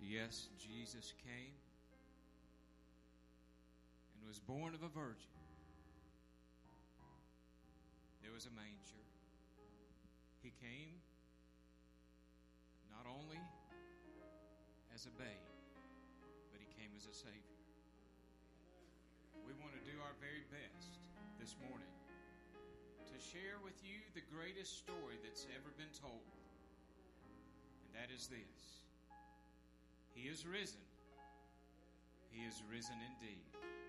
Yes, Jesus came and was born of a virgin. There was a manger. He came not only as a babe, but he came as a Savior. We want to do our very best this morning to share with you the greatest story that's ever been told. And that is this. He is risen. He is risen indeed.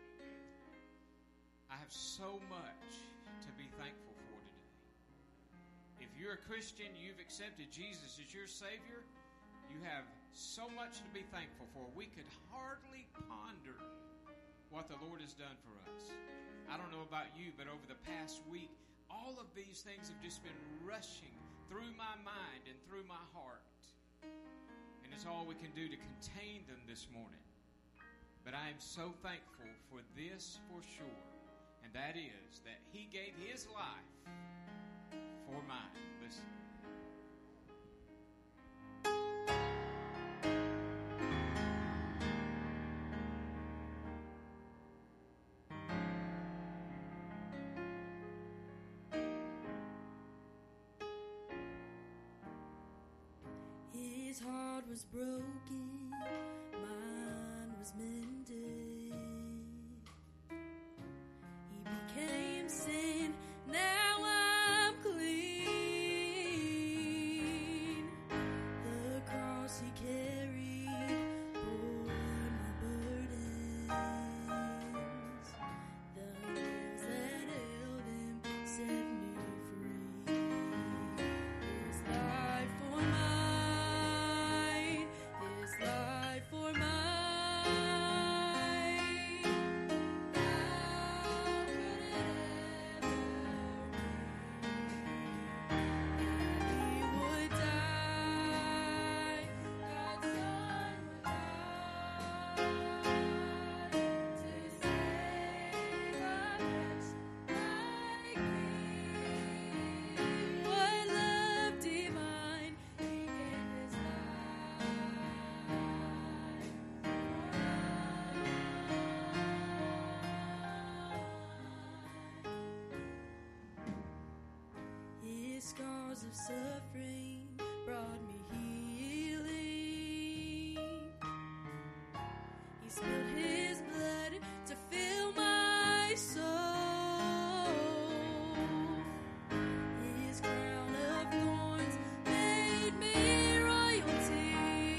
I have so much to be thankful for today. If you're a Christian, you've accepted Jesus as your Savior, you have so much to be thankful for. We could hardly ponder what the Lord has done for us. I don't know about you, but over the past week, all of these things have just been rushing through my mind and through my heart. And it's all we can do to contain them this morning. But I am so thankful for this for sure. And that is that He gave His life for mine. Listen. His heart was broken, mine was mended. He became sin, now I'm clean. The cross He carried bore my burdens. The nails that held Him set me free. His life for mine, His life for mine. His scars of suffering brought me healing. He spilled His blood to fill my soul. His crown of thorns made me royalty.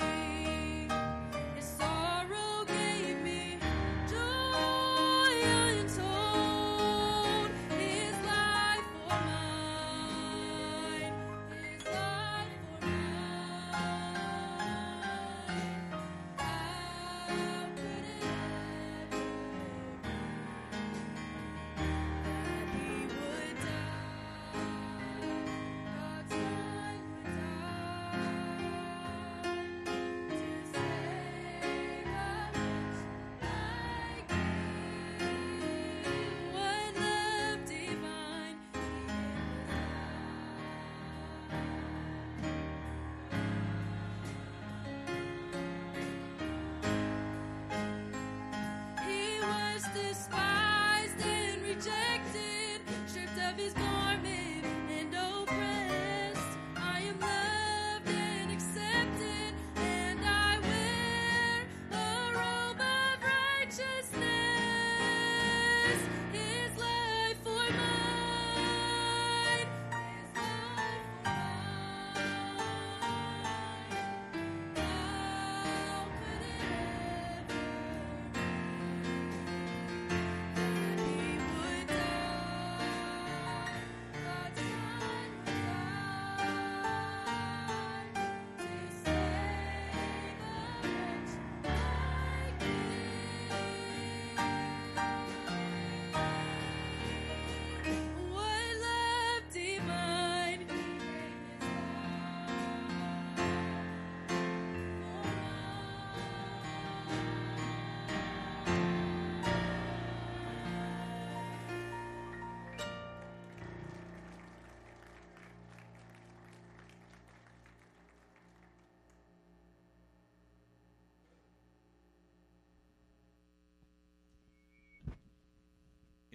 His sorrow gave me joy untold. His life for mine, His life for mine.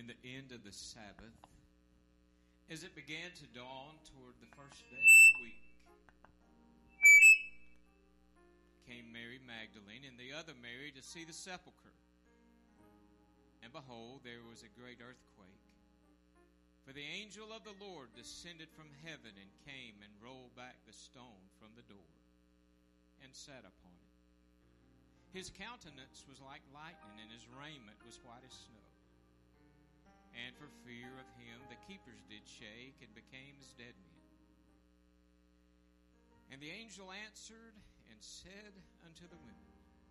in the end of the Sabbath, as it began to dawn toward the first day of the week, came Mary Magdalene and the other Mary to see the sepulchre. And behold, there was a great earthquake. For the angel of the Lord descended from heaven and came and rolled back the stone from the door and sat upon it. His countenance was like lightning, and his raiment was white as snow. And for fear of him the keepers did shake and became as dead men. And the angel answered and said unto the women,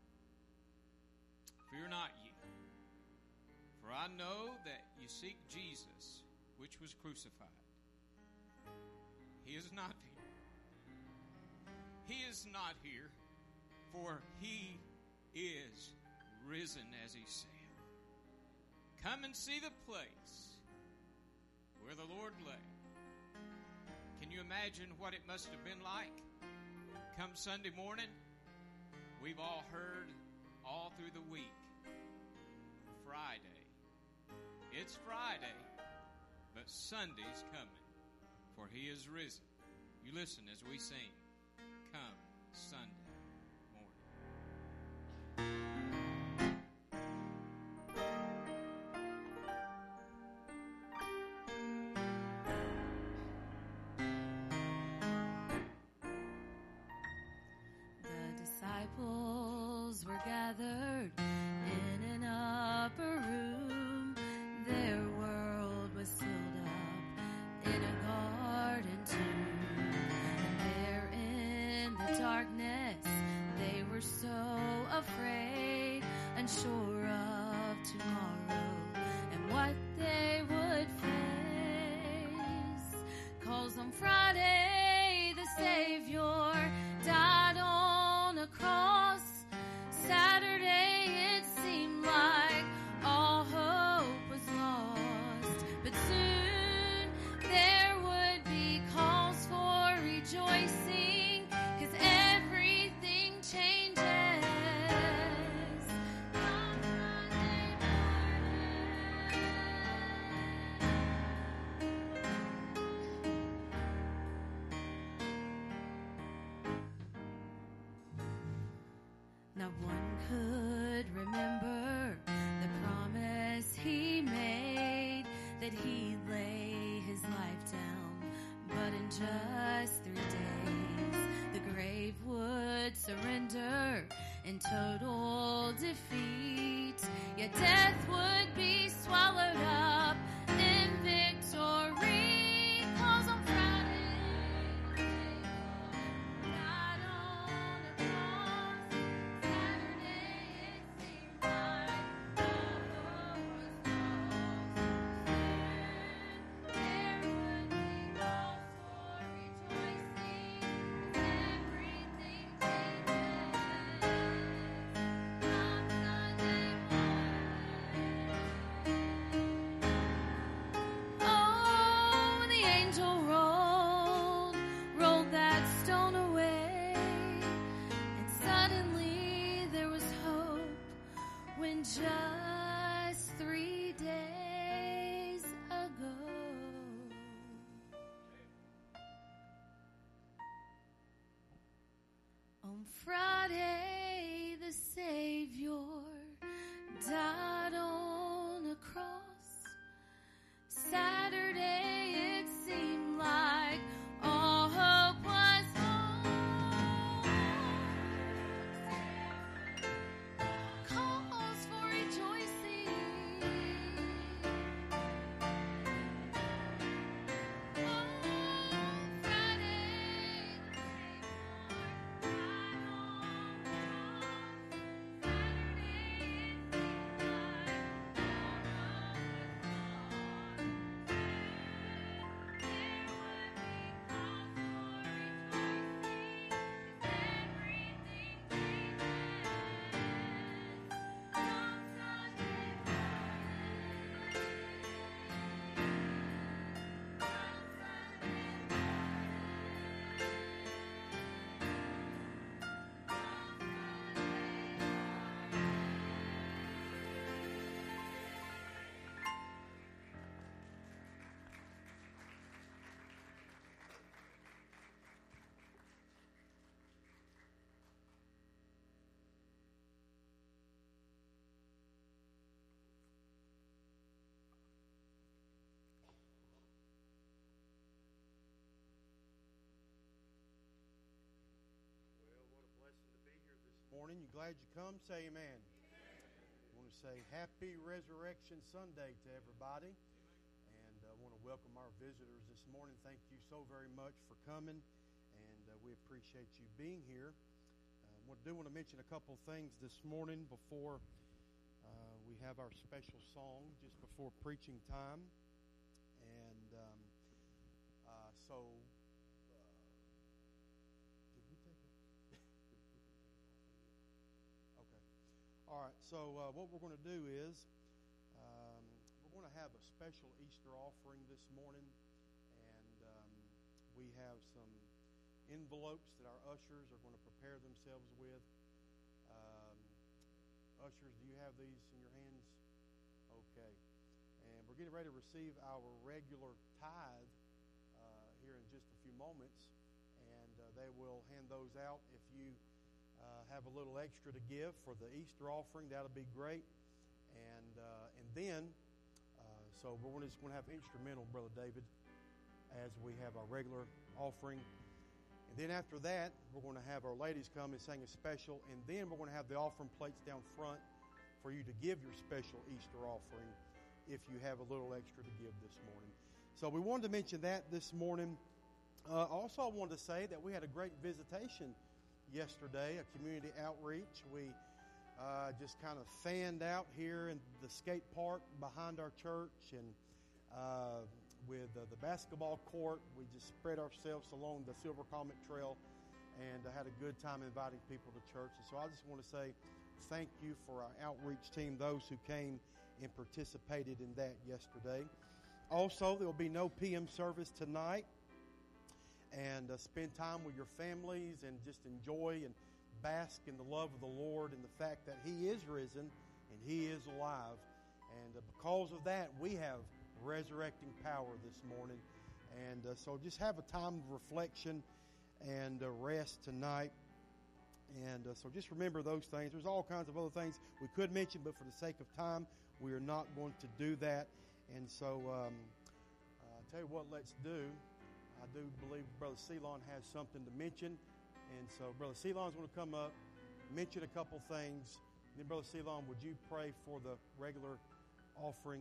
Fear not ye, for I know that ye seek Jesus, which was crucified. He is not here. He is not here, for he is risen, as he said. Come and see the place where the Lord lay. Can you imagine what it must have been like? Come Sunday morning, we've all heard all through the week, Friday. It's Friday, but Sunday's coming, for he is risen. You listen as we sing, Come Sunday. Were gathered in an upper room. Their world was sealed up in a garden tomb. And there in the darkness they were so afraid, unsure of tomorrow and what they would face. 'Cause on Friday the Savior died on a cross. Saturday it seemed like all hope was lost, but soon there would be cause for rejoicing, 'cause everything changes on Friday Now one could remember the promise he made, that he'd lay his life down, but in just 3 days the grave would surrender in total defeat, yet death would be swallowed up in victory. 'Cause on Friday died on a cross. Saturday it seemed like all hope was lost. There would be cause for rejoicing, 'cause everything changes on Sunday morning. Oh, when the angel rolled that stone away, and suddenly there was hope, when just 3 days ago on Friday the Savior died on a cross. Saturday it seemed like all hope was lost. Cause for rejoicing. On Friday the Savior died on morning. You glad you come? Say amen. I want to say happy Resurrection Sunday to everybody. And I want to welcome our visitors this morning. Thank you so very much for coming. And we appreciate you being here. I do want to mention a couple things this morning before we have our special song just before preaching time. And All right, so what we're going to do is we're going to have a special Easter offering this morning, and we have some envelopes that our ushers are going to prepare themselves with. Ushers, do you have these in your hands? Okay. And we're getting ready to receive our regular tithe here in just a few moments, and they will hand those out. If you have a little extra to give for the Easter offering, that'll be great. And then, so we're just going to have instrumental, Brother David, as we have our regular offering. And then after that, we're going to have our ladies come and sing a special. And then we're going to have the offering plates down front for you to give your special Easter offering if you have a little extra to give this morning. So we wanted to mention that this morning. Also, I wanted to say that we had a great visitation yesterday, a community outreach. We just kind of fanned out here in the skate park behind our church, and with the basketball court, we just spread ourselves along the Silver Comet Trail, and had a good time inviting people to church. And so I just want to say thank you for our outreach team, those who came and participated in that yesterday. Also, there will be no PM service tonight. And spend time with your families and just enjoy and bask in the love of the Lord and the fact that He is risen and He is alive. And because of that, we have resurrecting power this morning. And so just have a time of reflection and rest tonight. And so just remember those things. There's all kinds of other things we could mention, but for the sake of time, we are not going to do that. And so I'll tell you what, let's do. I do believe Brother Ceylon has something to mention. And so Brother Ceylon is going to come up, mention a couple things. And then Brother Ceylon, would you pray for the regular offering?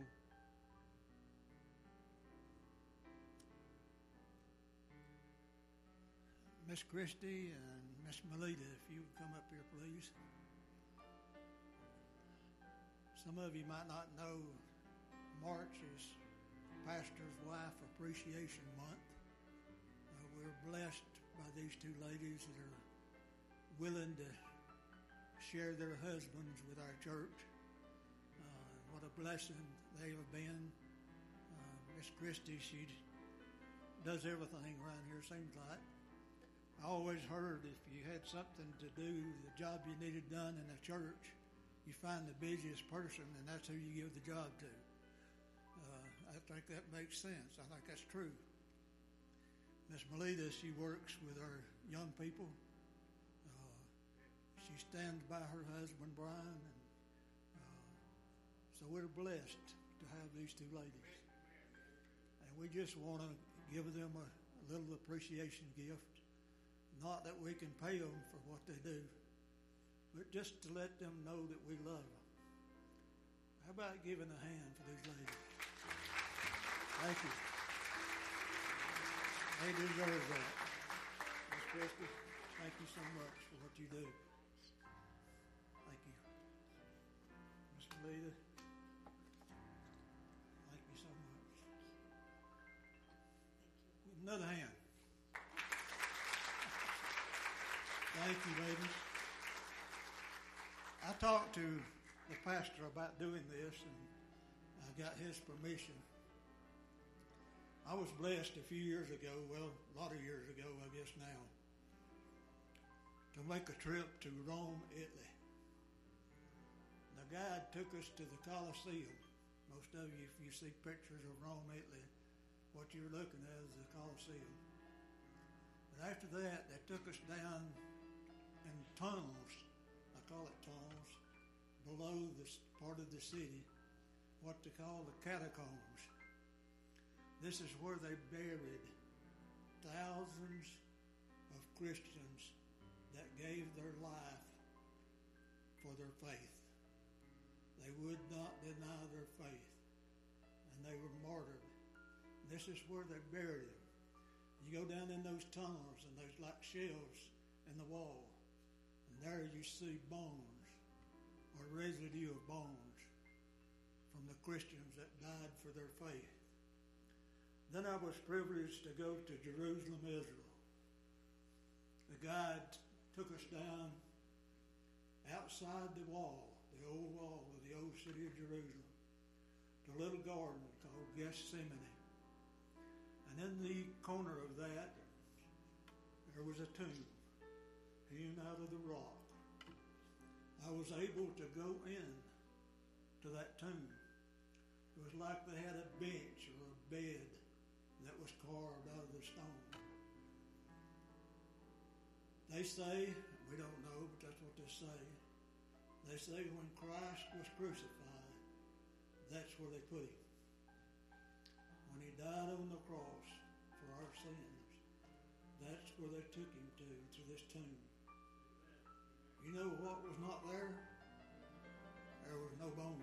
Miss Christie and Miss Melita, if you would come up here, please. Some of you might not know March is Pastor's Wife Appreciation Month. We're blessed by these two ladies that are willing to share their husbands with our church. What a blessing they have been. Miss Christie, she does everything around here, seems like. I always heard if you had something to do, the job you needed done in a church, you find the busiest person, and that's who you give the job to. I think that makes sense. I think that's true. Miss Melita, she works with our young people. She stands by her husband, Brian. And so we're blessed to have these two ladies. And we just want to give them a little appreciation gift. Not that we can pay them for what they do, but just to let them know that we love them. How about giving a hand for these ladies? Thank you. They deserve that. Miss Christie, thank you so much for what you do. Thank you. Miss Melita, thank you so much. Give another hand. Thank you, ladies. I talked to the pastor about doing this, and I got his permission. I was blessed a few years ago, well, a lot of years ago, I guess now, to make a trip to Rome, Italy. The guide took us to the Colosseum. Most of you, if you see pictures of Rome, Italy, what you're looking at is the Colosseum. But after that, they took us down in tunnels, I call it tunnels, below this part of the city, what they call the catacombs. This is where they buried thousands of Christians that gave their life for their faith. They would not deny their faith, and they were martyred. This is where they buried him. You go down in those tunnels, and there's like shelves in the wall, and there you see bones, or residue of bones, from the Christians that died for their faith. Then I was privileged to go to Jerusalem, Israel. The guide took us down outside the wall, the old wall of the old city of Jerusalem, to a little garden called Gethsemane. And in the corner of that, there was a tomb hewn out of the rock. I was able to go in to that tomb. It was like they had a bench or a bed that was carved out of the stone. They say, we don't know, but that's what they say. They say when Christ was crucified, that's where they put him. When he died on the cross for our sins, that's where they took him to this tomb. You know what was not there? There was no bone.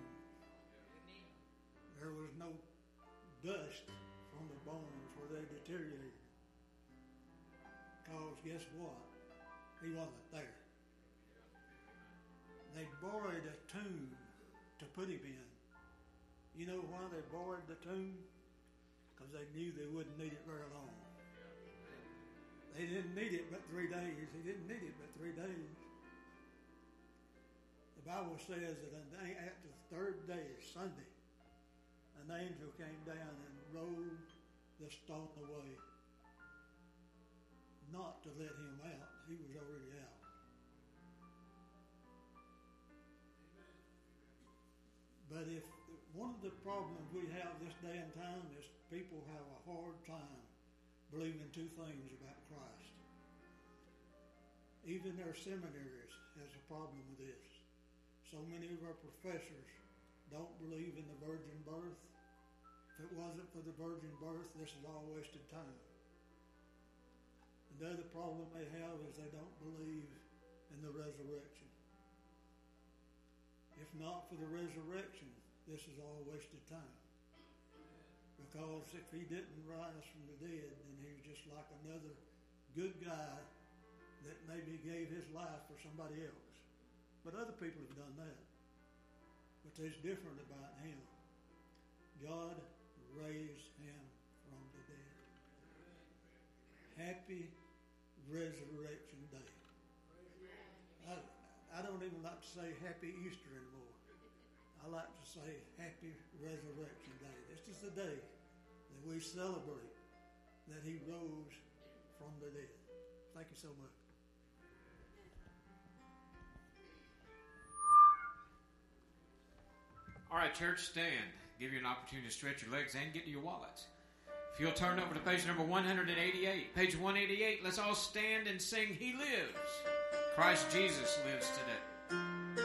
There was no dust from the bones where they deteriorated. Because guess what? He wasn't there. They borrowed a tomb to put him in. You know why they borrowed the tomb? Because they knew they wouldn't need it very long. They didn't need it but 3 days. He didn't need it but 3 days. The Bible says that after the third day, Sunday, an angel came down and rolled the stone away. Not to let him out. He was already out. But if one of the problems we have this day and time is people have a hard time believing two things about Christ. Even their seminaries has a problem with this. So many of our professors don't believe in the virgin birth. If it wasn't for the virgin birth, this is all wasted time. And the other problem they have is they don't believe in the resurrection. If not for the resurrection, this is all wasted time. Because if he didn't rise from the dead, then he was just like another good guy that maybe gave his life for somebody else. But other people have done that. But there's different about him. God raised him from the dead. Happy Resurrection Day. I don't even like to say Happy Easter anymore. I like to say Happy Resurrection Day. This is the day that we celebrate that he rose from the dead. Thank you so much. All right, church, stand. Give you an opportunity to stretch your legs and get to your wallets. If you'll turn over to page number 188. Page 188, let's all stand and sing He Lives. Christ Jesus lives today.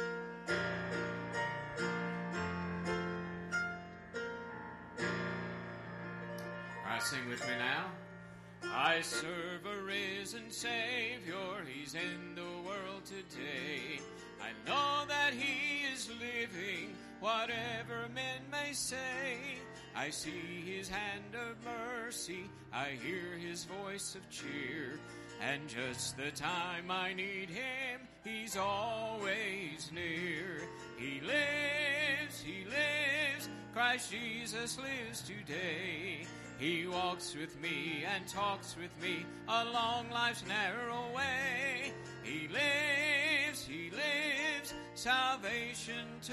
All right, sing with me now. I serve a risen Savior. He's in the world today. I know that He is living, whatever men may say. I see His hand of mercy, I hear His voice of cheer, and just the time I need Him, He's always near. He lives, Christ Jesus lives today. He walks with me and talks with me along life's narrow way. He lives, salvation to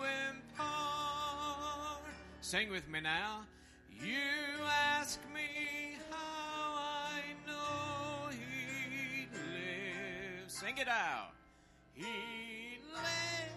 impart. Sing with me now. You ask me how I know He lives. Sing it out. He lives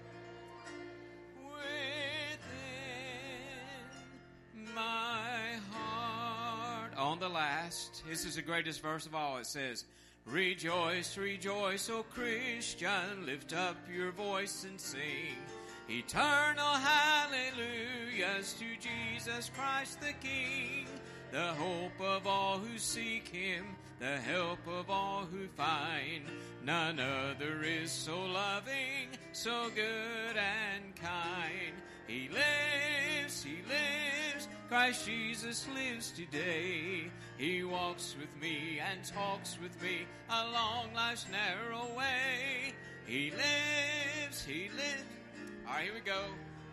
within my heart. On the last, this is the greatest verse of all. It says, rejoice, rejoice, O Christian, lift up your voice and sing eternal hallelujahs to Jesus Christ the King, the hope of all who seek Him, the help of all who find. None other is so loving, so good and kind. He lives, Christ Jesus lives today. He walks with me and talks with me along life's narrow way. He lives. All right, here we go.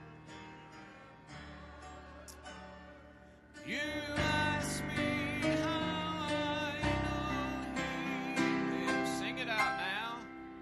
You ask me how I know He lives. Sing it out now.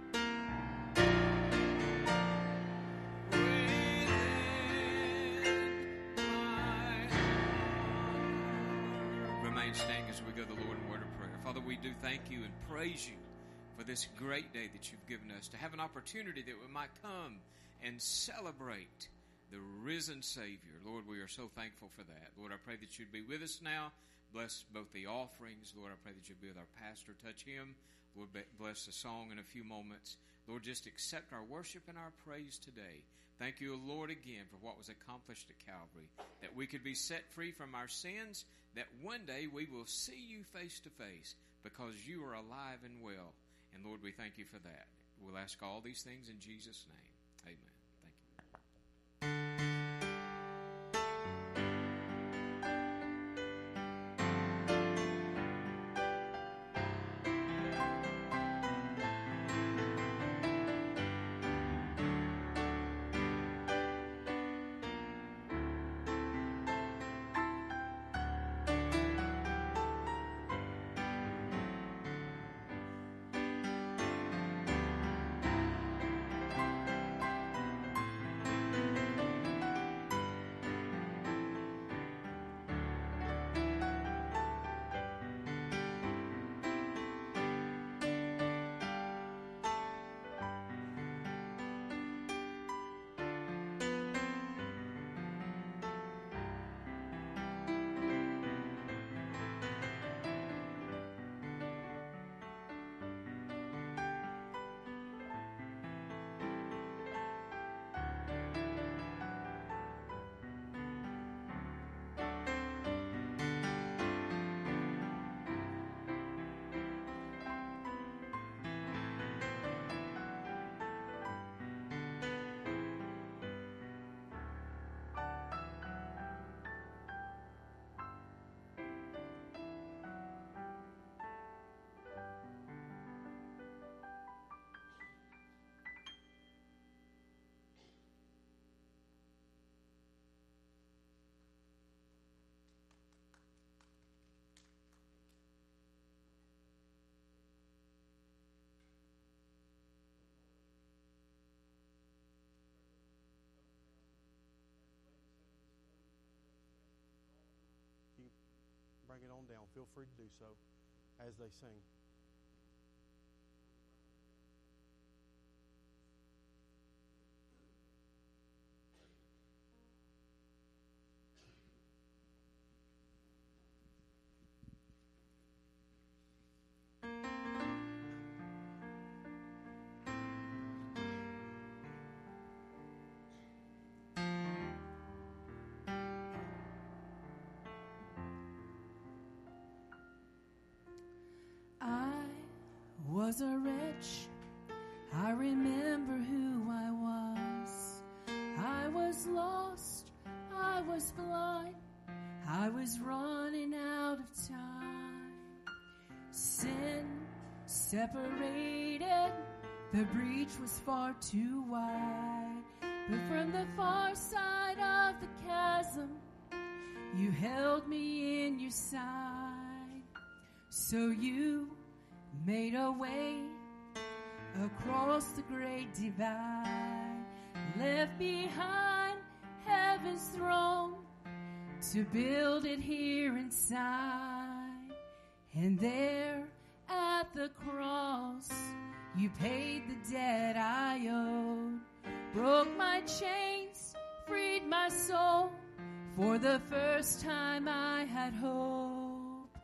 Remain standing as we go to the Lord in word of prayer. Father, we do thank you and praise you for this great day that you've given us, to have an opportunity that we might come and celebrate the risen Savior. Lord, we are so thankful for that. Lord, I pray that you'd be with us now. Bless both the offerings. Lord, I pray that you'd be with our pastor. Touch him. Lord, bless the song in a few moments. Lord, just accept our worship and our praise today. Thank you, Lord, again for what was accomplished at Calvary, that we could be set free from our sins, that one day we will see you face to face because you are alive and well. And Lord, we thank you for that. We'll ask all these things in Jesus' name. Amen. Bring it on down. Feel free to do so as they sing. Was a wretch, I remember who I was. I was lost, I was blind, I was running out of time. Sin separated, the breach was far too wide. But from the far side of the chasm, you held me in your side. So you made a way across the great divide, left behind heaven's throne to build it here inside. And there at the cross, you paid the debt I owed, broke my chains, freed my soul. For the first time I had hope.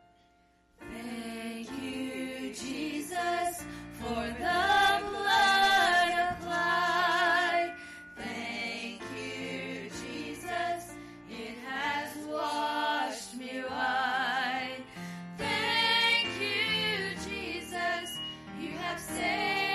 Thank you, Jesus, for the blood applied. Thank you, Jesus, it has washed me white. Thank you, Jesus, you have saved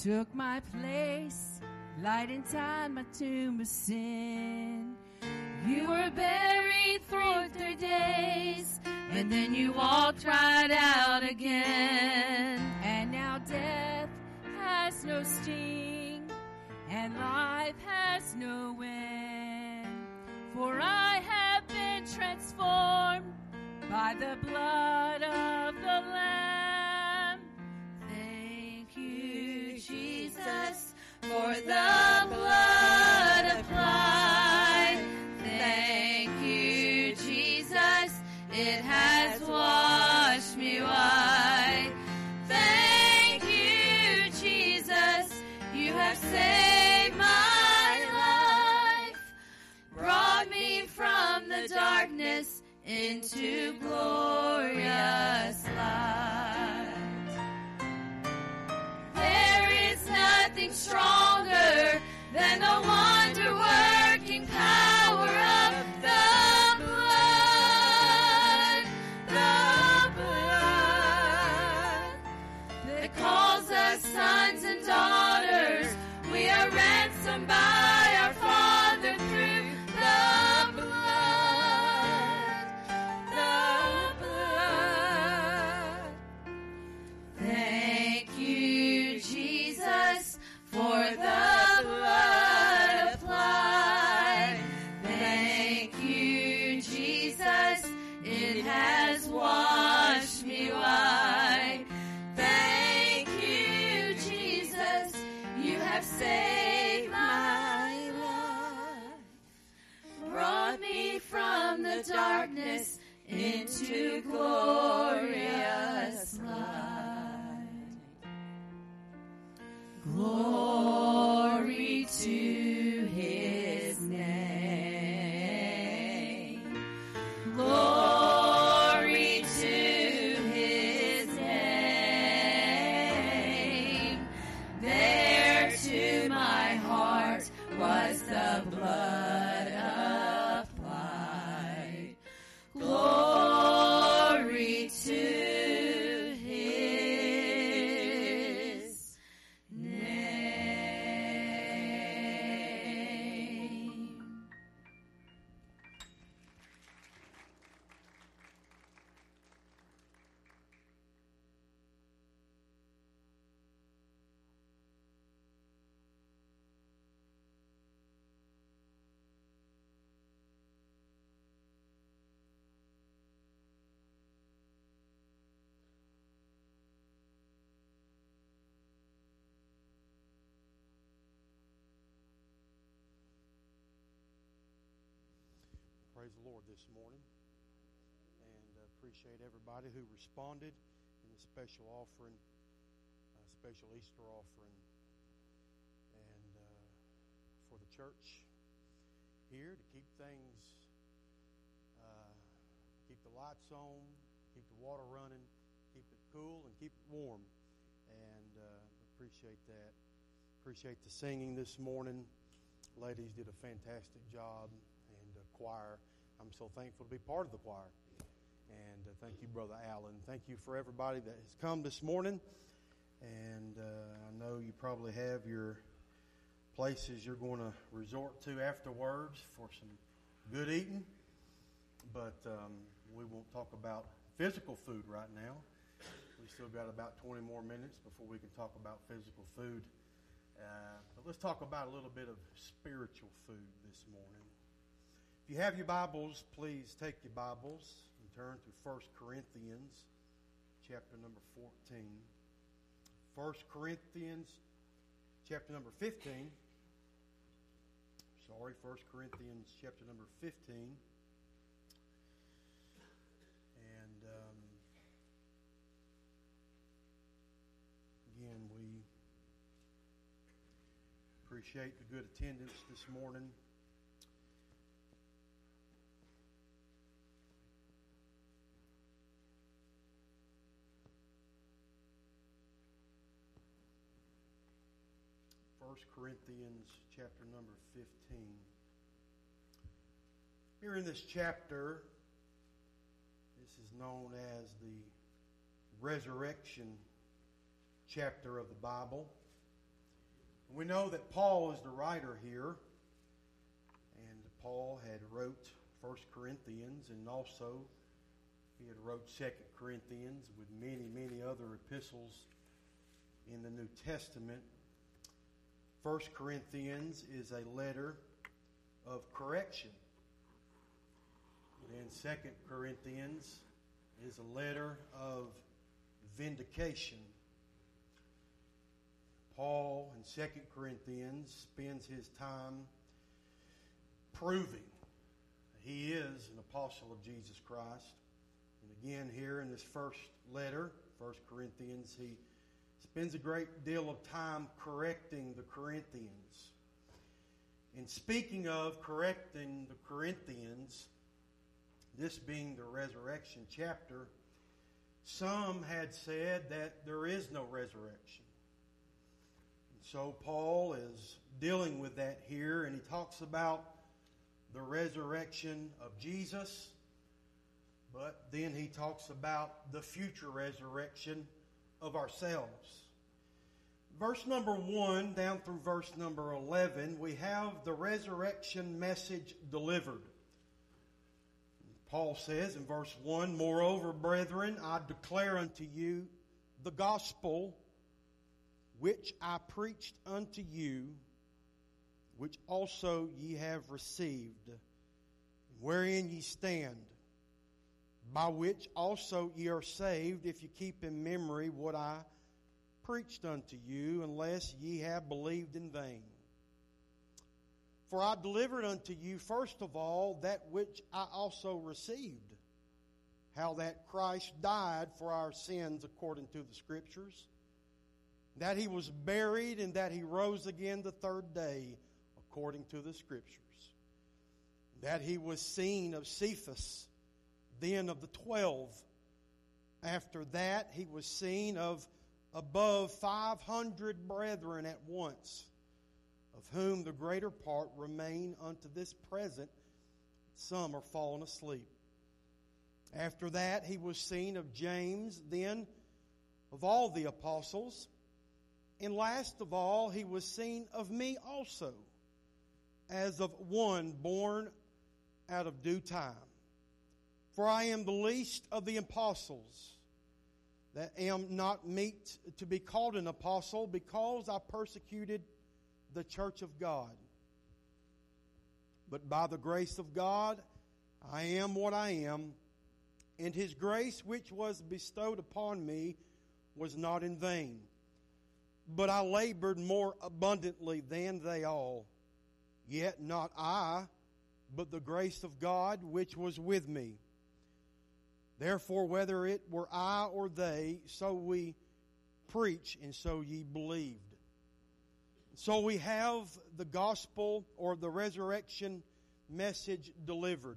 took my place, light inside my tomb of sin. You were buried for 3 days, and then you walked right out again. And now death has no sting, and life has no end. For I have been transformed by the blood of the Lamb. Thank you, Jesus, for the blood applied. Thank you, Jesus, it has washed me white. Thank you, Jesus, you have saved my life, brought me from the darkness into glorious light. There is nothing stronger than the wonder-working power of the blood that calls us sons and daughters. We are ransomed by our Father through the blood. Thank you, Jesus, for the blood applied. Thank you, Jesus, it has washed me white. Thank you, Jesus, you have saved my life, brought me from the darkness into glorious light. Glory to his name. Glory to his name. There to my heart was the blood applied. Glory to his name. Praise the Lord this morning, and appreciate everybody who responded in the special offering, special Easter offering, and for the church here to keep things, keep the lights on, keep the water running, keep it cool, and keep it warm, and appreciate that. Appreciate the singing this morning. Ladies did a fantastic job, and choir. I'm so thankful to be part of the choir. And thank you, Brother Allen. Thank you for everybody that has come this morning. And I know you probably have your places you're going to resort to afterwards for some good eating. But we won't talk about physical food right now. We still got about 20 more minutes before we can talk about physical food. But let's talk about a little bit of spiritual food this morning. If you have your Bibles, please take your Bibles and turn to 1 Corinthians chapter number 14. 1 Corinthians chapter number 15. 1 Corinthians chapter number 15. And again, we appreciate the good attendance this morning. First Corinthians chapter number 15. Here in this chapter, this is known as the resurrection chapter of the Bible. We know that Paul is the writer here, and Paul had wrote 1 Corinthians, and also he had wrote 2 Corinthians with many, many other epistles in the New Testament. 1 Corinthians is a letter of correction. And 2 Corinthians is a letter of vindication. Paul in 2 Corinthians spends his time proving he is an apostle of Jesus Christ. And again, here in this first letter, 1 Corinthians, he spends a great deal of time correcting the Corinthians. And speaking of correcting the Corinthians, this being the resurrection chapter, some had said that there is no resurrection. And so Paul is dealing with that here, and he talks about the resurrection of Jesus, but then he talks about the future resurrection of ourselves. Verse number 1 down through verse number 11, we have the resurrection message delivered. Paul says in verse 1, "Moreover, brethren, I declare unto you the gospel which I preached unto you, which also ye have received, wherein ye stand, by which also ye are saved, if you keep in memory what I preached unto you, unless ye have believed in vain. For I delivered unto you first of all that which I also received, how that Christ died for our sins according to the Scriptures, that he was buried, and that he rose again the third day according to the Scriptures, that he was seen of Cephas, then of the 12. After that he was seen of above 500 brethren at once, of whom the greater part remain unto this present, some are fallen asleep. After that he was seen of James, then of all the apostles, and last of all he was seen of me also, as of one born out of due time. For I am the least of the apostles, that am not meet to be called an apostle, because I persecuted the church of God. But by the grace of God I am what I am, and his grace which was bestowed upon me was not in vain. But I labored more abundantly than they all. Yet not I, but the grace of God which was with me. Therefore, whether it were I or they, so we preach, and so ye believed." So we have the gospel or the resurrection message delivered.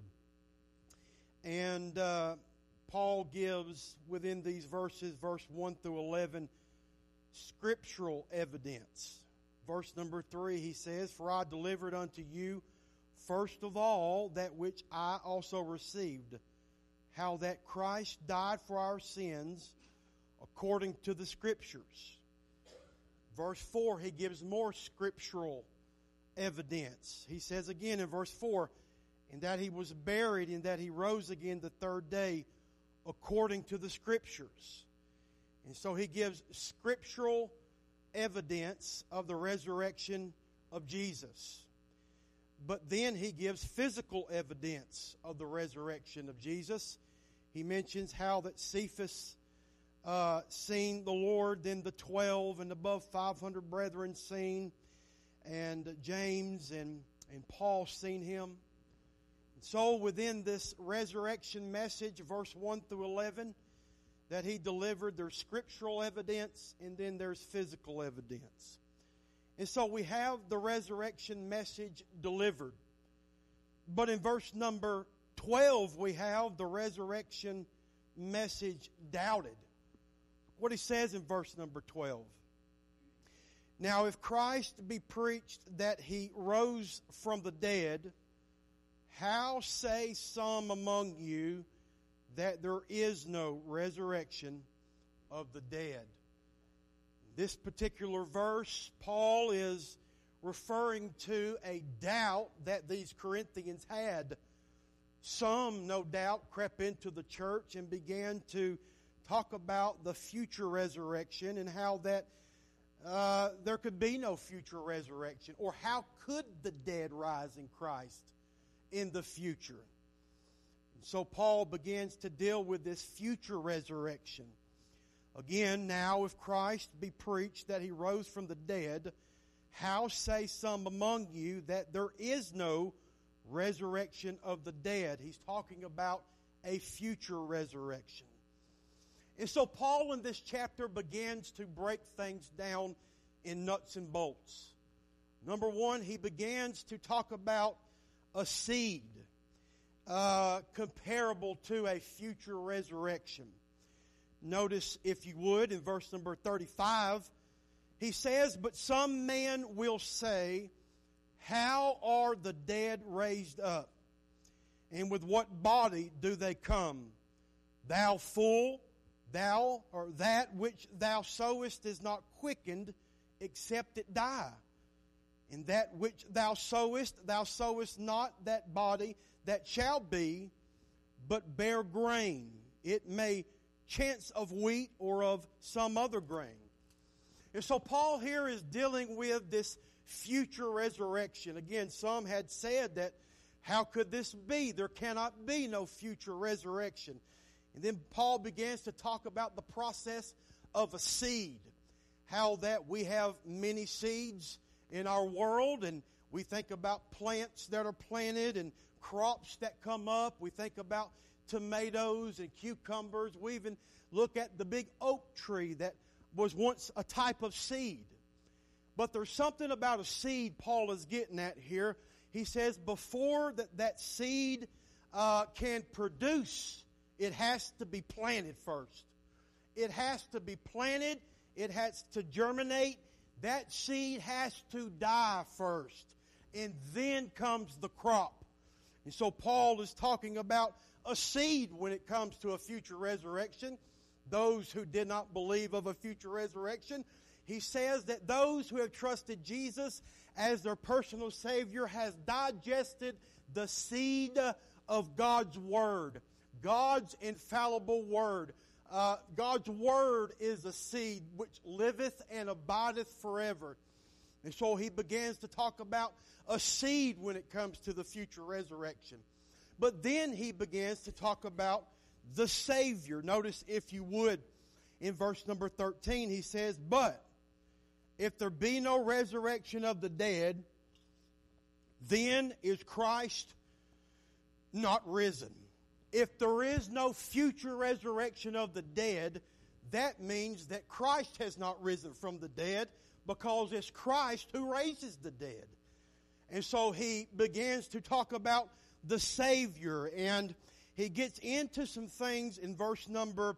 And Paul gives within these verses, verse 1 through 11, scriptural evidence. Verse number 3, he says, "For I delivered unto you first of all that which I also received, how that Christ died for our sins according to the Scriptures." Verse 4, he gives more scriptural evidence. He says again in verse 4, "And that he was buried, and that he rose again the third day according to the Scriptures." And so he gives scriptural evidence of the resurrection of Jesus. But then he gives physical evidence of the resurrection of Jesus. He mentions how that Cephas seen the Lord, then the 12, and above 500 brethren seen, and James and Paul seen him. And so within this resurrection message, verse 1 through 11, that he delivered, there's scriptural evidence, and then there's physical evidence. And so we have the resurrection message delivered. But in verse number 12, we have the resurrection message doubted. What he says in verse number 12. "Now if Christ be preached that he rose from the dead, how say some among you that there is no resurrection of the dead?" This particular verse, Paul is referring to a doubt that these Corinthians had. Some, no doubt, crept into the church and began to talk about the future resurrection and how that there could be no future resurrection, or how could the dead rise in Christ in the future. And so Paul begins to deal with this future resurrection. Again, now if Christ be preached that he rose from the dead, how say some among you that there is no resurrection of the dead? He's talking about a future resurrection. And so Paul in this chapter begins to break things down in nuts and bolts. Number one, he begins to talk about a seed comparable to a future resurrection. Notice, if you would, in verse number 35, he says, "But some man will say, how are the dead raised up? And with what body do they come? Thou fool, thou or that which thou sowest is not quickened, except it die. And that which thou sowest not that body that shall be, but bear grain. It may chance of wheat or of some other grain." And so Paul here is dealing with this future resurrection. Again, some had said that, how could this be? There cannot be no future resurrection. And then Paul begins to talk about the process of a seed. How that we have many seeds in our world, and we think about plants that are planted and crops that come up. We think about tomatoes and cucumbers. We even look at the big oak tree that was once a type of seed. But there's something about a seed Paul is getting at here. He says before that seed can produce, it has to be planted first. It has to be planted. It has to germinate. That seed has to die first. And then comes the crop. And so Paul is talking about a seed when it comes to a future resurrection. Those who did not believe of a future resurrection, he says that those who have trusted Jesus as their personal Savior has digested the seed of God's Word, God's infallible Word. God's Word is a seed which liveth and abideth forever. And so he begins to talk about a seed when it comes to the future resurrection. But then he begins to talk about the Savior. Notice, if you would, in verse number 13, he says, "But if there be no resurrection of the dead, then is Christ not risen." If there is no future resurrection of the dead, that means that Christ has not risen from the dead, because it's Christ who raises the dead. And so he begins to talk about the Savior, and he gets into some things in verse number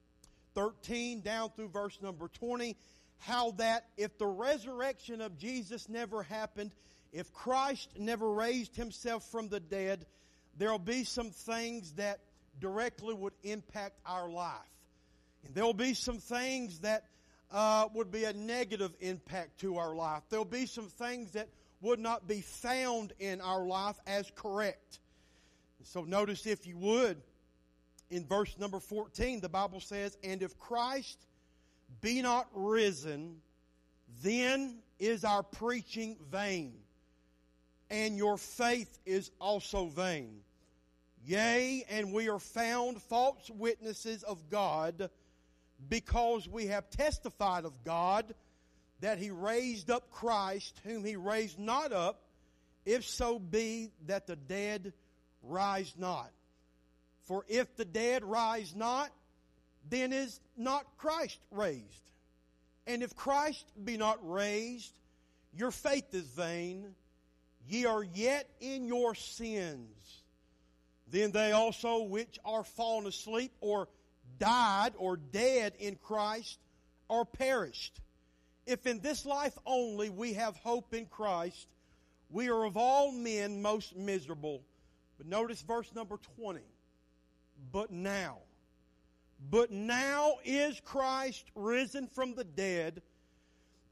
13 down through verse number 20, how that if the resurrection of Jesus never happened, if Christ never raised himself from the dead, there will be some things that directly would impact our life. And there will be some things that would be a negative impact to our life. There will be some things that would not be found in our life as correct. So notice, if you would, in verse number 14, the Bible says, "And if Christ be not risen, then is our preaching vain, and your faith is also vain. Yea, and we are found false witnesses of God, because we have testified of God that he raised up Christ, whom he raised not up, if so be that the dead rise not. For if the dead rise not, then is not Christ raised. And if Christ be not raised, your faith is vain. Ye are yet in your sins. Then they also which are fallen asleep, or died, or dead in Christ, are perished. If in this life only we have hope in Christ, we are of all men most miserable." But notice verse number 20. But now is Christ risen from the dead,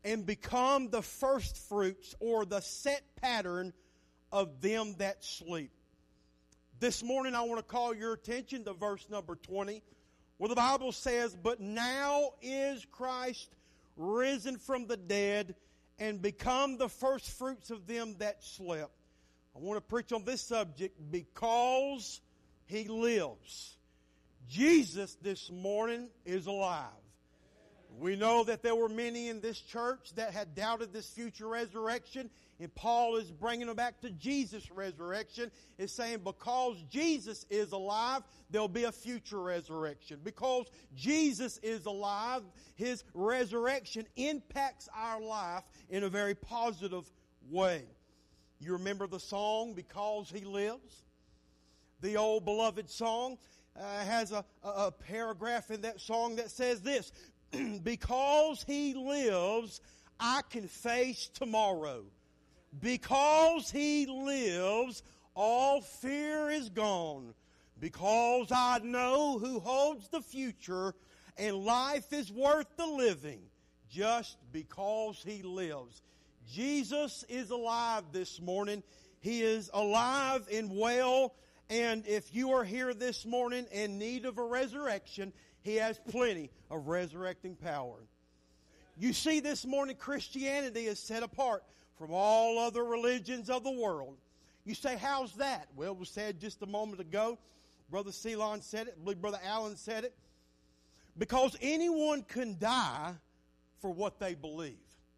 and become the first fruits or the set pattern of them that sleep. This morning I want to call your attention to verse number 20, where the Bible says, "But now is Christ risen from the dead and become the first fruits of them that slept." I want to preach on this subject, because He lives. Jesus this morning is alive. We know that there were many in this church that had doubted this future resurrection, and Paul is bringing them back to Jesus' resurrection. Is saying because Jesus is alive, there'll be a future resurrection. Because Jesus is alive, His resurrection impacts our life in a very positive way. You remember the song, "Because He Lives"? The old beloved song has a paragraph in that song that says this: "Because He lives, I can face tomorrow. Because He lives, all fear is gone. Because I know who holds the future, and life is worth the living, just because He lives." Jesus is alive this morning. He is alive and well. And if you are here this morning in need of a resurrection, He has plenty of resurrecting power. You see, this morning Christianity is set apart from all other religions of the world. You say, how's that? Well, it was said just a moment ago. Brother Ceylon said it. I believe Brother Allen said it. Because anyone can die for what they believe.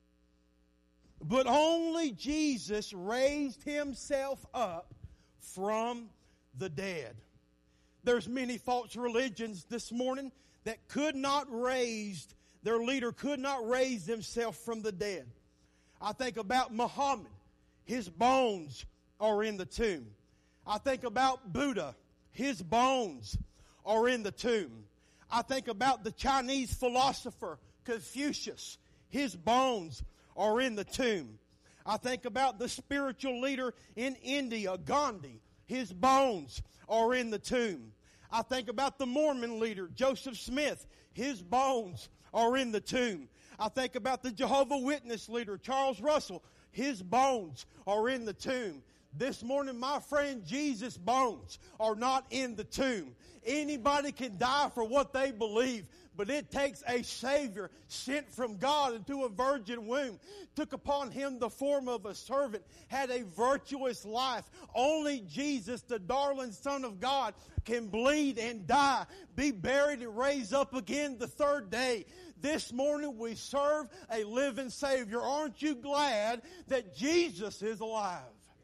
But only Jesus raised Himself up from the dead. There's many false religions this morning that could not raise, their leader could not raise himself from the dead. I think about Muhammad. His bones are in the tomb. I think about Buddha. His bones are in the tomb. I think about the Chinese philosopher Confucius. His bones are in the tomb. I think about the spiritual leader in India, Gandhi. His bones are in the tomb. I think about the Mormon leader, Joseph Smith. His bones are in the tomb. I think about the Jehovah's Witness leader, Charles Russell. His bones are in the tomb. This morning, my friend, Jesus' bones are not in the tomb. Anybody can die for what they believe, but it takes a Savior sent from God into a virgin womb, took upon Him the form of a servant, had a virtuous life. Only Jesus, the darling Son of God, can bleed and die, be buried and raise up again the third day. This morning we serve a living Savior. Aren't you glad that Jesus is alive?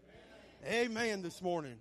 Amen this morning.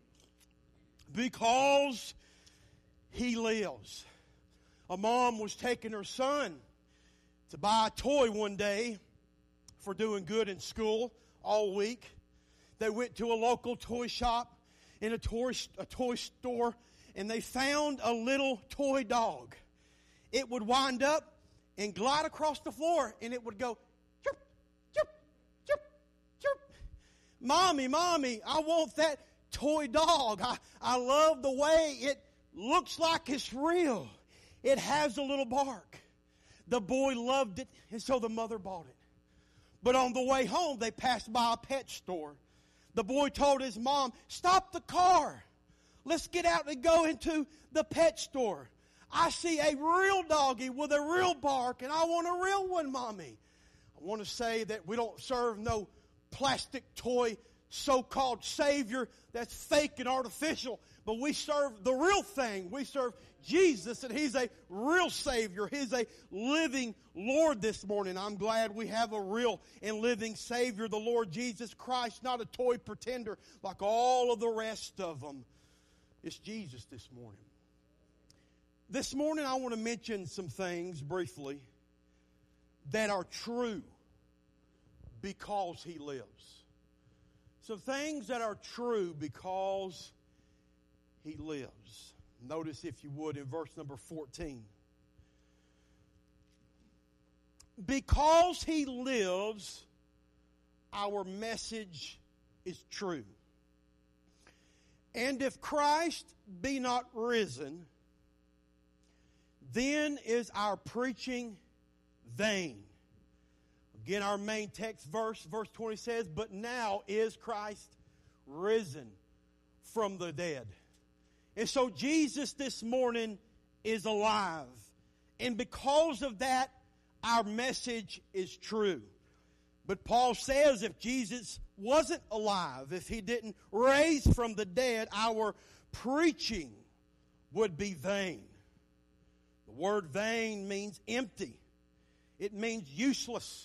Because He lives. A mom was taking her son to buy a toy one day for doing good in school all week. They went to a local toy shop in a toy store, and they found a little toy dog. It would wind up and glide across the floor, and it would go, chirp, chirp, chirp, chirp. Mommy, I want that toy dog. I love the way it looks like it's real. It has a little bark. The boy loved it, and so the mother bought it. But on the way home, they passed by a pet store. The boy told his mom, "Stop the car. Let's get out and go into the pet store. I see a real doggy with a real bark, and I want a real one, Mommy." I want to say that we don't serve no plastic toy so-called Savior that's fake and artificial, but we serve the real thing. We serve Jesus, and He's a real Savior. He's a living Lord this morning. I'm glad we have a real and living Savior, the Lord Jesus Christ, not a toy pretender like all of the rest of them. It's Jesus this morning. This morning I want to mention some things briefly that are true because He lives. Some things that are true because He lives. Notice, if you would, in verse number 14. Because He lives, our message is true. And if Christ be not risen, then is our preaching vain. Again, our main text verse 20 says, "But now is Christ risen from the dead." And so Jesus this morning is alive. And because of that, our message is true. But Paul says if Jesus wasn't alive, if He didn't raise from the dead, our preaching would be vain. The word vain means empty. It means useless,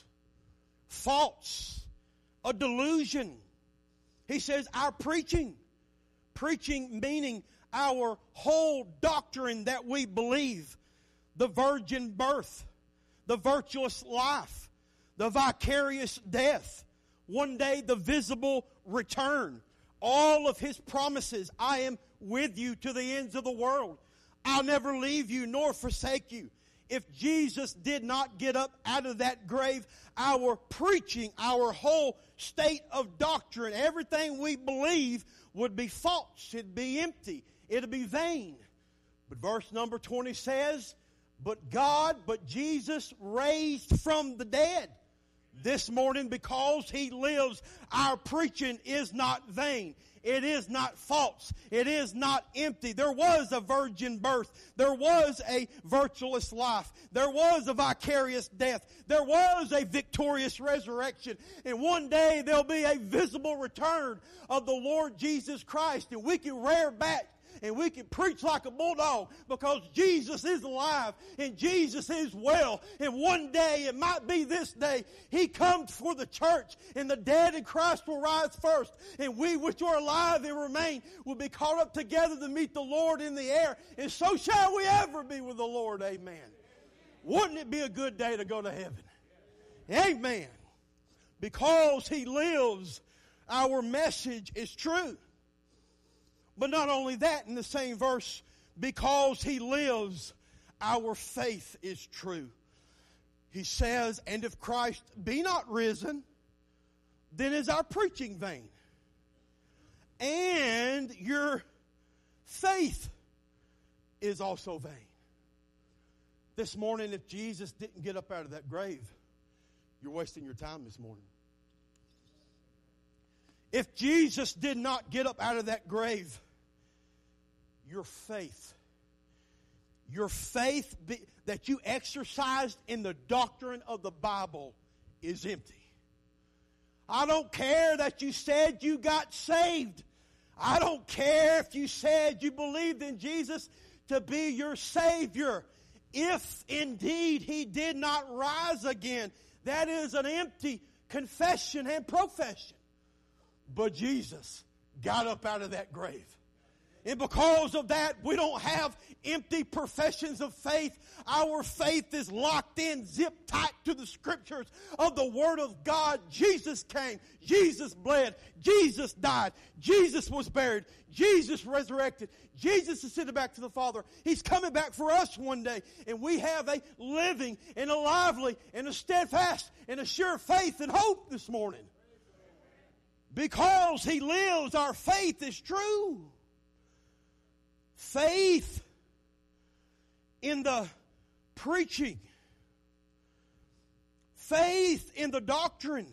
false, a delusion. He says our preaching meaning our whole doctrine that we believe, the virgin birth, the virtuous life, the vicarious death, one day the visible return, all of His promises. I am with you to the ends of the world. I'll never leave you nor forsake you. If Jesus did not get up out of that grave, our preaching, our whole state of doctrine, everything we believe would be false. It'd be empty. It'd be vain. But verse number 20 says, but Jesus raised from the dead this morning because He lives. Our preaching is not vain. It is not false. It is not empty. There was a virgin birth. There was a virtuous life. There was a vicarious death. There was a victorious resurrection. And one day there'll be a visible return of the Lord Jesus Christ. And we can rear back and we can preach like a bulldog because Jesus is alive and Jesus is well. And one day, it might be this day, He comes for the church and the dead in Christ will rise first. And we which are alive and remain will be caught up together to meet the Lord in the air. And so shall we ever be with the Lord. Amen. Wouldn't it be a good day to go to heaven? Amen. Because He lives, our message is true. But not only that, in the same verse, because He lives, our faith is true. He says, and if Christ be not risen, then is our preaching vain. And your faith is also vain. This morning, if Jesus didn't get up out of that grave, you're wasting your time this morning. If Jesus did not get up out of that grave, your faith that you exercised in the doctrine of the Bible is empty. I don't care that you said you got saved. I don't care if you said you believed in Jesus to be your Savior. If indeed He did not rise again, that is an empty confession and profession. But Jesus got up out of that grave. And because of that, we don't have empty professions of faith. Our faith is locked in, zip tight to the Scriptures of the Word of God. Jesus came. Jesus bled. Jesus died. Jesus was buried. Jesus resurrected. Jesus ascended back to the Father. He's coming back for us one day. And we have a living and a lively and a steadfast and a sure faith and hope this morning. Because He lives, our faith is true. Faith in the preaching. Faith in the doctrine.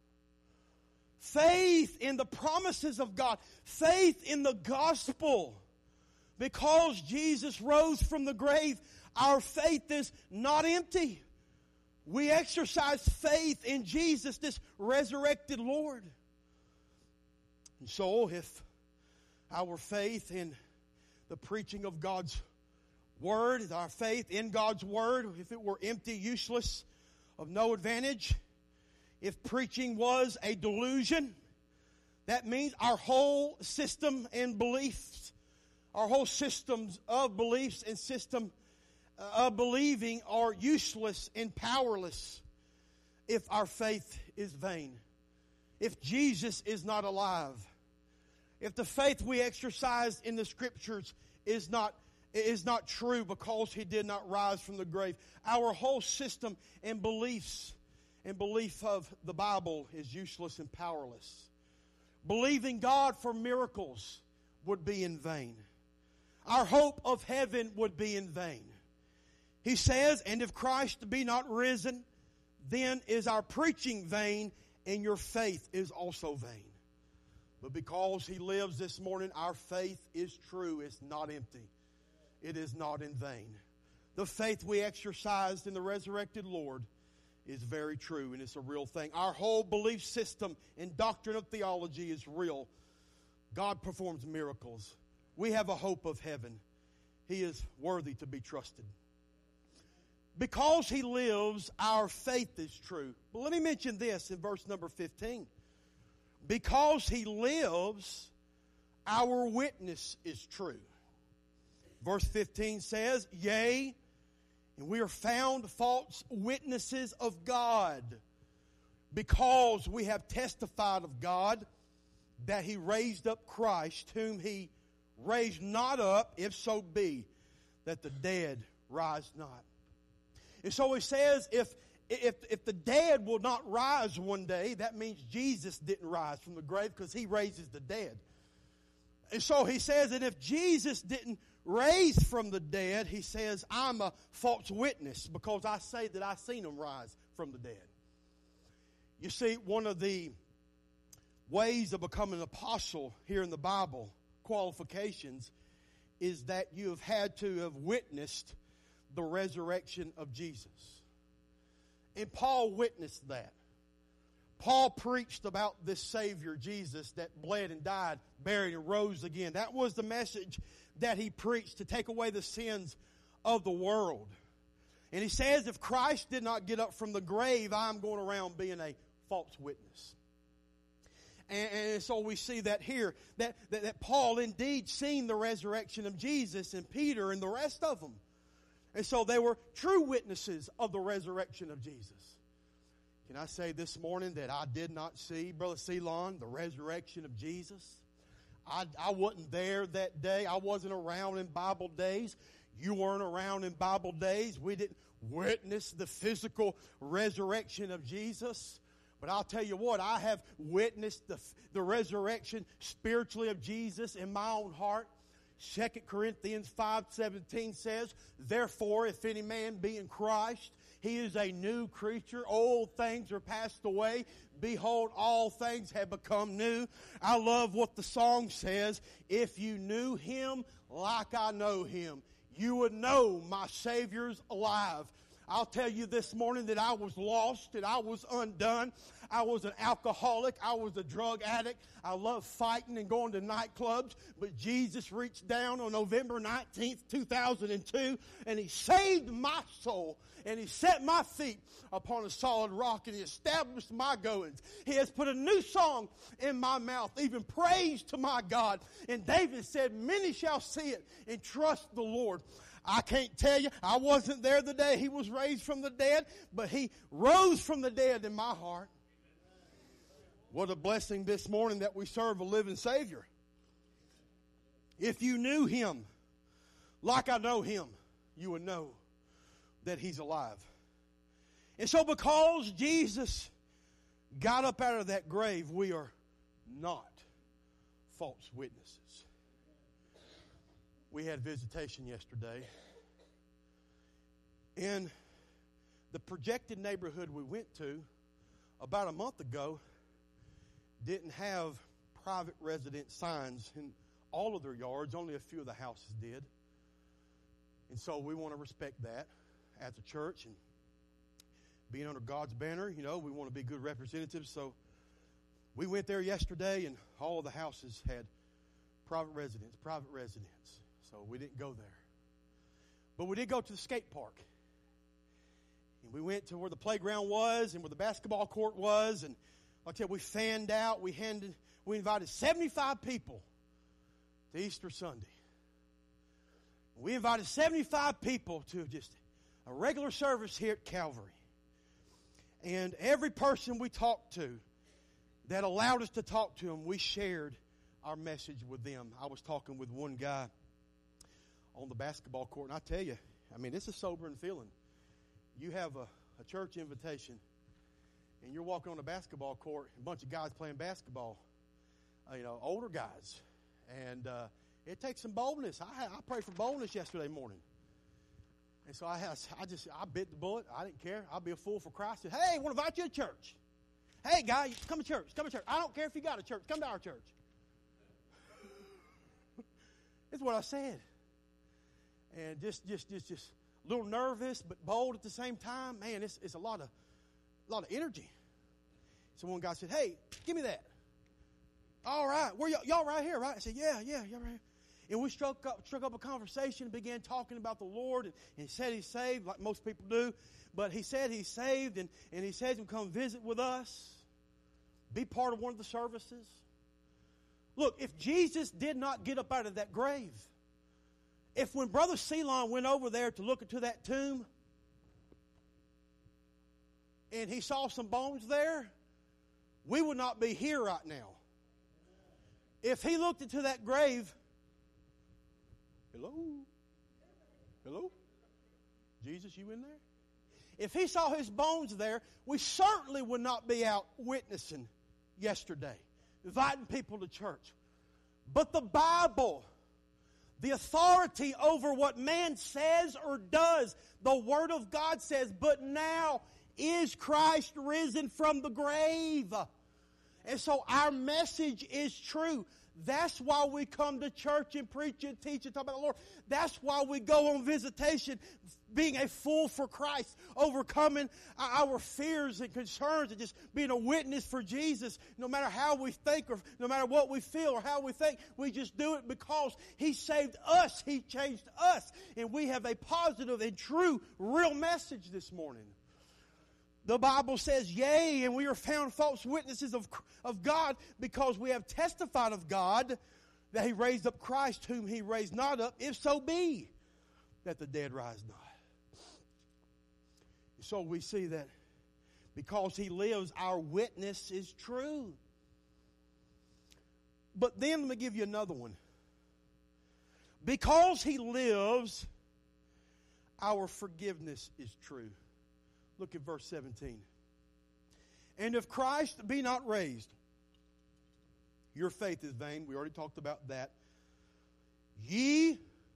Faith in the promises of God. Faith in the gospel. Because Jesus rose from the grave, our faith is not empty. We exercise faith in Jesus, this resurrected Lord. And so if our faith in the preaching of God's Word, our faith in God's Word, if it were empty, useless, of no advantage, if preaching was a delusion, that means our whole system and beliefs, our whole systems of beliefs and system of believing are useless and powerless if our faith is vain. If Jesus is not alive, if the faith we exercise in the Scriptures is not true because He did not rise from the grave, our whole system and beliefs and belief of the Bible is useless and powerless. Believing God for miracles would be in vain. Our hope of heaven would be in vain. He says, and if Christ be not risen, then is our preaching vain, and your faith is also vain. But because He lives this morning, our faith is true. It's not empty. It is not in vain. The faith we exercised in the resurrected Lord is very true, and it's a real thing. Our whole belief system and doctrine of theology is real. God performs miracles. We have a hope of heaven. He is worthy to be trusted. Because He lives, our faith is true. But let me mention this in verse number 15. Because He lives, our witness is true. Verse 15 says, yea, and we are found false witnesses of God, because we have testified of God that He raised up Christ, whom He raised not up, if so be that the dead rise not. And so He says, if the dead will not rise one day, that means Jesus didn't rise from the grave, because He raises the dead. And so He says that if Jesus didn't raise from the dead, He says, I'm a false witness, because I say that I seen Him rise from the dead. You see, one of the ways of becoming an apostle here in the Bible, qualifications, is that you have had to have witnessed the resurrection of Jesus. And Paul witnessed that. Paul preached about this Savior, Jesus, that bled and died, buried and rose again. That was the message that he preached, to take away the sins of the world. And he says, if Christ did not get up from the grave, I'm going around being a false witness. And so we see that here, that Paul indeed seen the resurrection of Jesus, and Peter and the rest of them. And so they were true witnesses of the resurrection of Jesus. Can I say this morning that I did not see, Brother Ceylon, the resurrection of Jesus? I wasn't there that day. I wasn't around in Bible days. You weren't around in Bible days. We didn't witness the physical resurrection of Jesus. But I'll tell you what, I have witnessed the resurrection spiritually of Jesus in my own heart. 2 Corinthians 5:17 says, therefore, if any man be in Christ, he is a new creature. Old things are passed away. Behold, all things have become new. I love what the song says. If you knew Him like I know Him, you would know my Savior's alive. I'll tell you this morning that I was lost and I was undone. I was an alcoholic. I was a drug addict. I loved fighting and going to nightclubs. But Jesus reached down on November 19th, 2002, and He saved my soul. And He set my feet upon a solid rock, and He established my goings. He has put a new song in my mouth, even praise to my God. And David said, many shall see it and trust the Lord. I can't tell you, I wasn't there the day He was raised from the dead, but He rose from the dead in my heart. What a blessing this morning that we serve a living Savior. If you knew Him like I know Him, you would know that He's alive. And so because Jesus got up out of that grave, we are not false witnesses. We had visitation yesterday. In the projected neighborhood we went to about a month ago didn't have private residence signs in all of their yards. Only a few of the houses did. And so we want to respect that as a church, and being under God's banner, you know, we want to be good representatives. So we went there yesterday, and all of the houses had private residence. So we didn't go there. But we did go to the skate park. And we went to where the playground was and where the basketball court was. And I'll tell you, we fanned out. We invited 75 people to Easter Sunday. We invited 75 people to just a regular service here at Calvary. And every person we talked to that allowed us to talk to them, we shared our message with them. I was talking with one guy on the basketball court, and I tell you, I mean, it's a sobering feeling. You have a church invitation, and you're walking on a basketball court, a bunch of guys playing basketball, older guys. And it takes some boldness. I prayed for boldness yesterday morning. And so I bit the bullet. I didn't care. I'll be a fool for Christ. I said, hey, I want to invite you to church. Hey, guy, come to church. Come to church. I don't care if you got a church. Come to our church. That's what I said. And just a little nervous, but bold at the same time. Man, it's a lot of energy. So one guy said, hey, give me that. All right. Where y'all right here, right? I said, yeah, y'all right here. And we struck up a conversation and began talking about the Lord. And he said he's saved, like most people do. But he said he's saved, and he says he'll come visit with us. Be part of one of the services. Look, if Jesus did not get up out of that grave, if when Brother Ceylon went over there to look into that tomb, and he saw some bones there, we would not be here right now. If he looked into that grave, hello, Jesus, you in there? If he saw his bones there, we certainly would not be out witnessing yesterday, inviting people to church. But the Bible, the authority over what man says or does, the Word of God says, but now is Christ risen from the grave. And so our message is true. That's why we come to church and preach and teach and talk about the Lord. That's why we go on visitation, being a fool for Christ, overcoming our fears and concerns, and just being a witness for Jesus. No matter how we think or no matter what we feel or how we think, we just do it because He saved us. He changed us. And we have a positive and true, real message this morning. The Bible says, yea, and we are found false witnesses of God because we have testified of God that He raised up Christ, whom He raised not up, if so be that the dead rise not. So we see that because He lives, our witness is true. But then let me give you another one. Because He lives, our forgiveness is true. Look at verse 17. And if Christ be not raised, your faith is vain. We already talked about that. Ye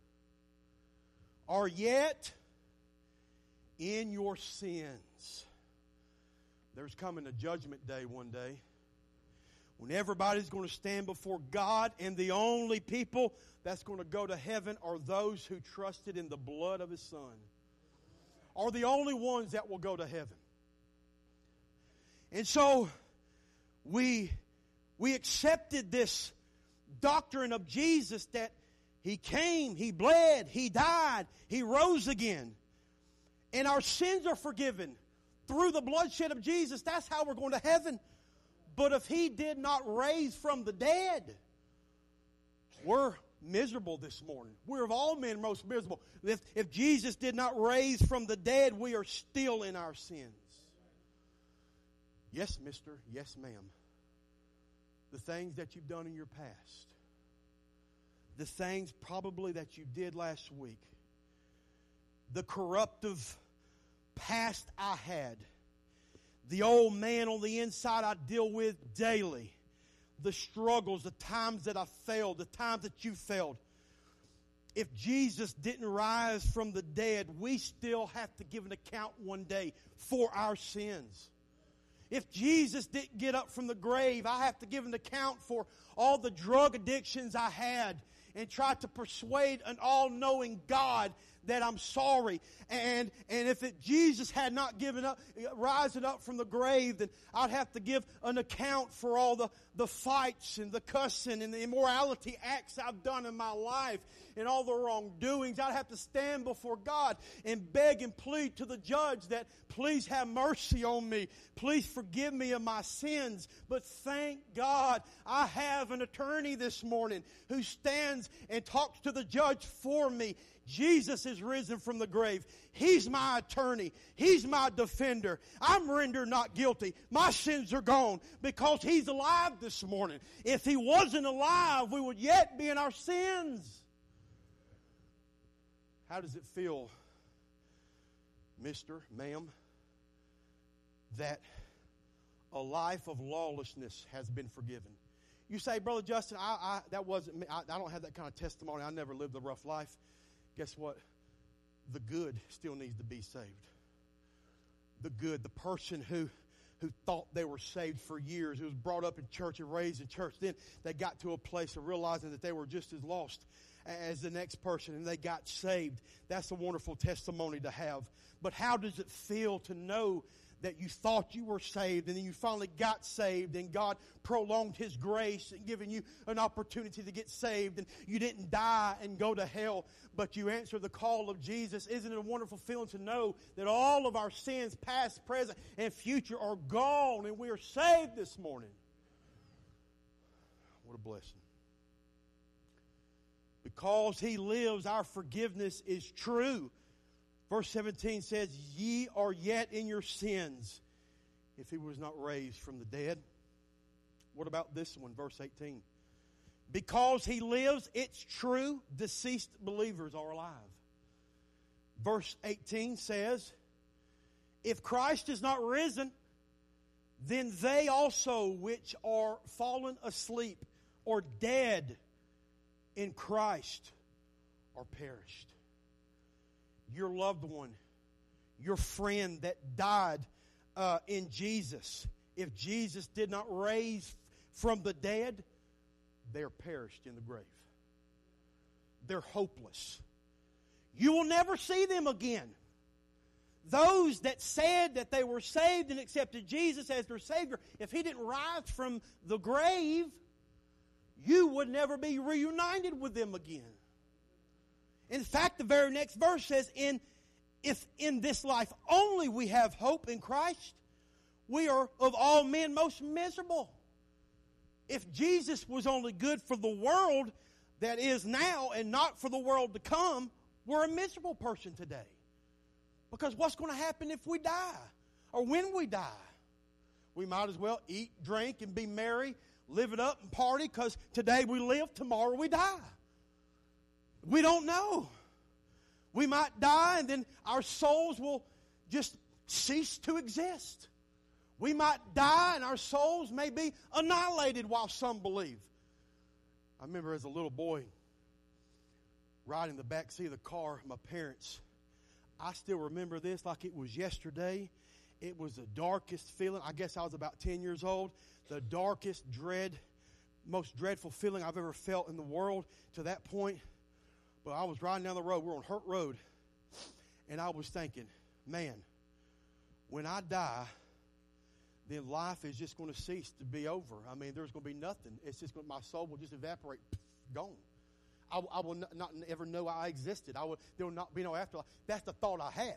are yet in your sins. There's coming a judgment day one day when everybody's going to stand before God, and the only people that's going to go to heaven are those who trusted in the blood of His Son. Are the only ones that will go to heaven. And so we accepted this doctrine of Jesus that He came, He bled, He died, He rose again. And our sins are forgiven through the bloodshed of Jesus. That's how we're going to heaven. But if He did not raise from the dead, we're miserable this morning. We're of all men most miserable. If Jesus did not raise from the dead, we are still in our sins. Yes, mister. Yes, ma'am. The things that you've done in your past. The things probably that you did last week. The corruptive past I had. The old man on the inside I deal with daily. The struggles, the times that I failed, the times that you failed. If Jesus didn't rise from the dead, we still have to give an account one day for our sins. If Jesus didn't get up from the grave, I have to give an account for all the drug addictions I had and try to persuade an all-knowing God that I'm sorry. And if Jesus had not given up, rising up from the grave, then I'd have to give an account for all the fights and the cussing and the immorality acts I've done in my life and all the wrongdoings. I'd have to stand before God and beg and plead to the judge that please have mercy on me. Please forgive me of my sins. But thank God I have an attorney this morning who stands and talks to the judge for me. Jesus is risen from the grave. He's my attorney. He's my defender. I'm rendered not guilty. My sins are gone because He's alive this morning. If He wasn't alive, we would yet be in our sins. How does it feel, mister, ma'am, that a life of lawlessness has been forgiven? You say, Brother Justin, that wasn't me. I don't have that kind of testimony. I never lived a rough life. Guess what? the good still needs to be saved. The good, the person who thought they were saved for years, who was brought up in church and raised in church. Then they got to a place of realizing that they were just as lost as the next person, and they got saved. That's a wonderful testimony to have. But how does it feel to know that you thought you were saved, and then you finally got saved, and God prolonged His grace and given you an opportunity to get saved, and you didn't die and go to hell, but you answered the call of Jesus? Isn't it a wonderful feeling to know that all of our sins, past, present, and future, are gone, and we are saved this morning? What a blessing. Because He lives, our forgiveness is true. Verse 17 says, ye are yet in your sins if He was not raised from the dead. What about this one, verse 18? Because He lives, it's true, deceased believers are alive. Verse 18 says, if Christ is not risen, then they also which are fallen asleep or dead in Christ are perished. Your loved one, your friend that died in Jesus, if Jesus did not raise from the dead, they are perished in the grave. They're hopeless. You will never see them again. Those that said that they were saved and accepted Jesus as their Savior, if He didn't rise from the grave, you would never be reunited with them again. In fact, the very next verse says, if in this life only we have hope in Christ, we are of all men most miserable. If Jesus was only good for the world that is now and not for the world to come, we're a miserable person today. Because what's going to happen if we die? Or when we die? We might as well eat, drink, and be merry, live it up and party, because today we live, tomorrow we die. We don't know. We might die and then our souls will just cease to exist. We might die and our souls may be annihilated, while some believe. I remember as a little boy riding the back seat of the car, my parents, I still remember this like it was yesterday. It was the darkest feeling. I guess I was about 10 years old. The darkest most dreadful feeling I've ever felt in the world to that point. But I was riding down the road. We're on Hurt Road. And I was thinking, man, when I die, then life is just going to cease to be over. I mean, there's going to be nothing. It's just my soul will just evaporate, gone. I will not ever know I existed. There will not be no afterlife. That's the thought I had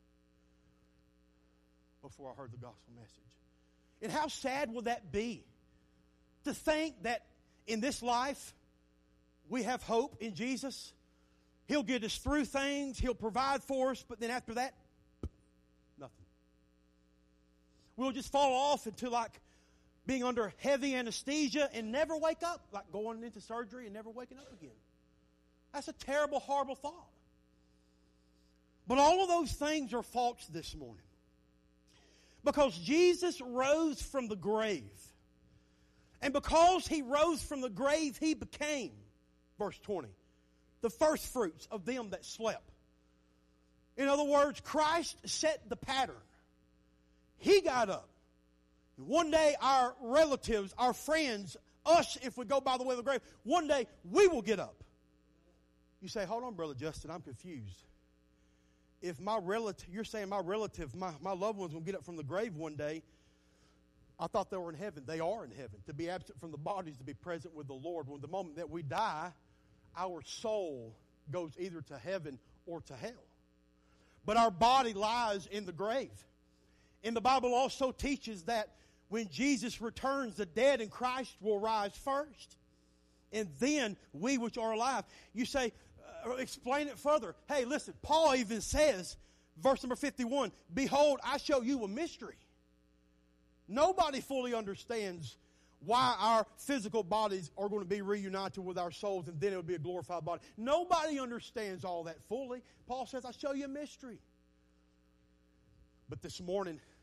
before I heard the gospel message. And how sad will that be? To think that in this life we have hope in Jesus. He'll get us through things. He'll provide for us. But then after that, nothing. We'll just fall off into like being under heavy anesthesia and never wake up. Like going into surgery and never waking up again. That's a terrible, horrible thought. But all of those things are false this morning. Because Jesus rose from the grave. And because He rose from the grave, He became, verse 20, the first fruits of them that slept. In other words, Christ set the pattern. He got up. And one day our relatives, our friends, us, if we go by the way of the grave, one day we will get up. You say, hold on, Brother Justin, I'm confused. If my relative, you're saying my relative, my loved ones will get up from the grave one day. I thought they were in heaven. They are in heaven. To be absent from the bodies, to be present with the Lord. When the moment that we die, our soul goes either to heaven or to hell. But our body lies in the grave. And the Bible also teaches that when Jesus returns, the dead in Christ will rise first. And then we which are alive. You say, explain it further. Hey, listen, Paul even says, verse number 51, behold, I show you a mystery. Nobody fully understands why our physical bodies are going to be reunited with our souls and then it will be a glorified body. Nobody understands all that fully. Paul says, I show you a mystery. But this morning,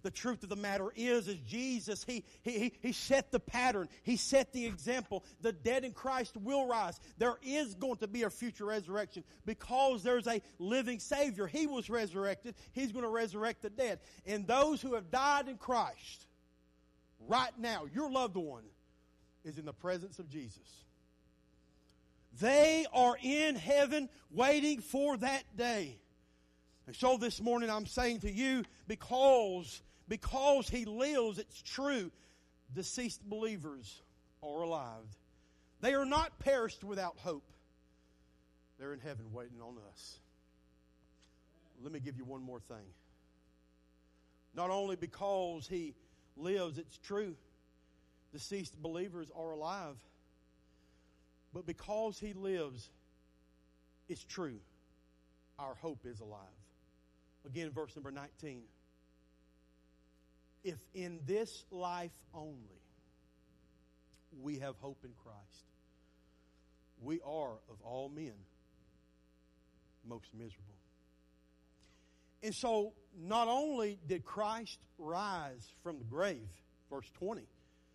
The truth of the matter is Jesus, He set the pattern. He set the example. The dead in Christ will rise. There is going to be a future resurrection because there's a living Savior. He was resurrected. He's going to resurrect the dead. And those who have died in Christ, right now, your loved one is in the presence of Jesus. They are in heaven waiting for that day. And so this morning I'm saying to you, because He lives, it's true, deceased believers are alive. They are not perished without hope. They're in heaven waiting on us. Let me give you one more thing. Not only because He lives, it's true, deceased believers are alive, but because He lives, it's true, our hope is alive. Again, verse number 19. If in this life only we have hope in Christ, we are of all men most miserable. And so, not only did Christ rise from the grave, verse 20,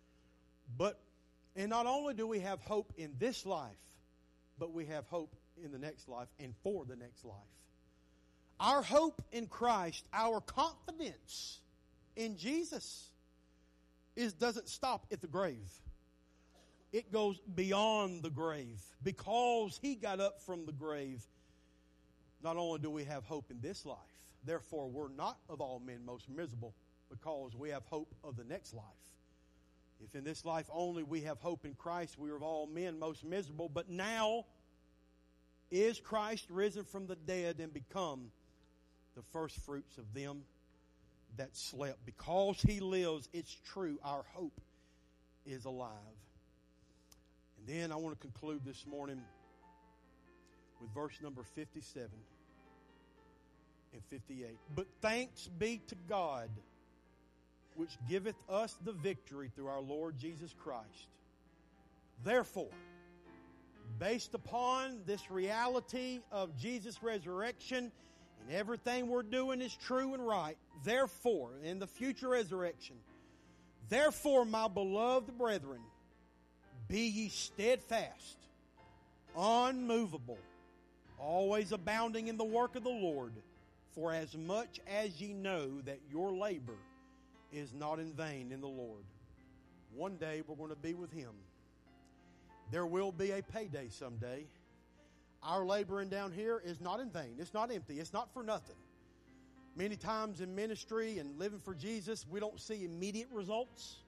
and not only do we have hope in this life, but we have hope in the next life and for the next life. Our hope in Christ, our confidence in Jesus doesn't stop at the grave. It goes beyond the grave. Because He got up from the grave, not only do we have hope in this life, therefore we're not of all men most miserable, because we have hope of the next life. If in this life only we have hope in Christ, we are of all men most miserable. But now is Christ risen from the dead and become the first fruits of them that slept. Because He lives, it's true, our hope is alive. And then I want to conclude this morning with verse number 57 and 58. But thanks be to God, which giveth us the victory through our Lord Jesus Christ. Therefore, based upon this reality of Jesus' resurrection, and everything we're doing is true and right, therefore, in the future resurrection, therefore, my beloved brethren, be ye steadfast, unmovable, always abounding in the work of the Lord, for as much as ye know that your labor is not in vain in the Lord. One day we're going to be with Him. There will be a payday someday. Our laboring down here is not in vain. It's not empty. It's not for nothing. Many times in ministry and living for Jesus, we don't see immediate results.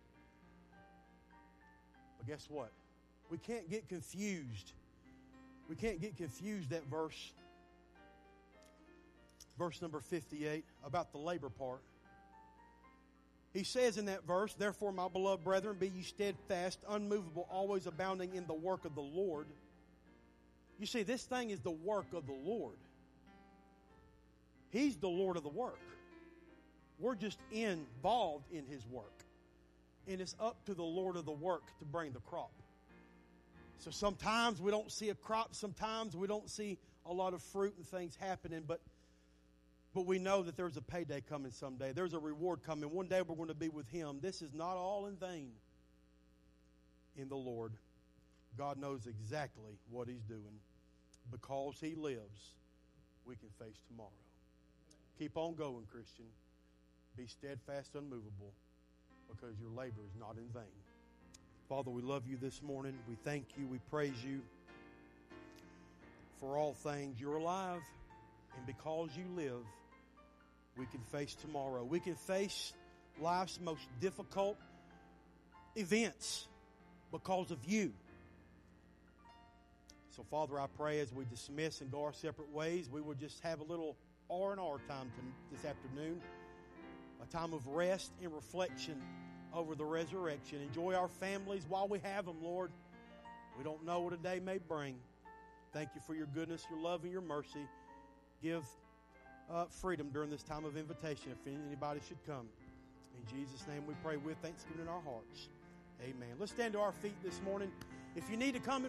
But guess what? We can't get confused. We can't get confused that verse number 58, about the labor part. He says in that verse, therefore, my beloved brethren, be ye steadfast, unmovable, always abounding in the work of the Lord. You see, this thing is the work of the Lord. He's the Lord of the work. We're just involved in His work. And it's up to the Lord of the work to bring the crop. So sometimes we don't see a crop. Sometimes we don't see a lot of fruit and things happening. But we know that there's a payday coming someday. There's a reward coming. One day we're going to be with Him. This is not all in vain in the Lord. God knows exactly what He's doing. Because He lives, we can face tomorrow. Keep on going, Christian. Be steadfast, unmovable, because your labor is not in vain. Father, we love You this morning. We thank You. We praise You for all things. You're alive, and because You live, we can face tomorrow. We can face life's most difficult events because of You. So, Father, I pray as we dismiss and go our separate ways, we will just have a little R&R time this afternoon, a time of rest and reflection over the resurrection. Enjoy our families while we have them, Lord. We don't know what a day may bring. Thank You for Your goodness, Your love, and Your mercy. Give freedom during this time of invitation if anybody should come. In Jesus' name we pray with thanksgiving in our hearts. Amen. Let's stand to our feet this morning. If you need to come and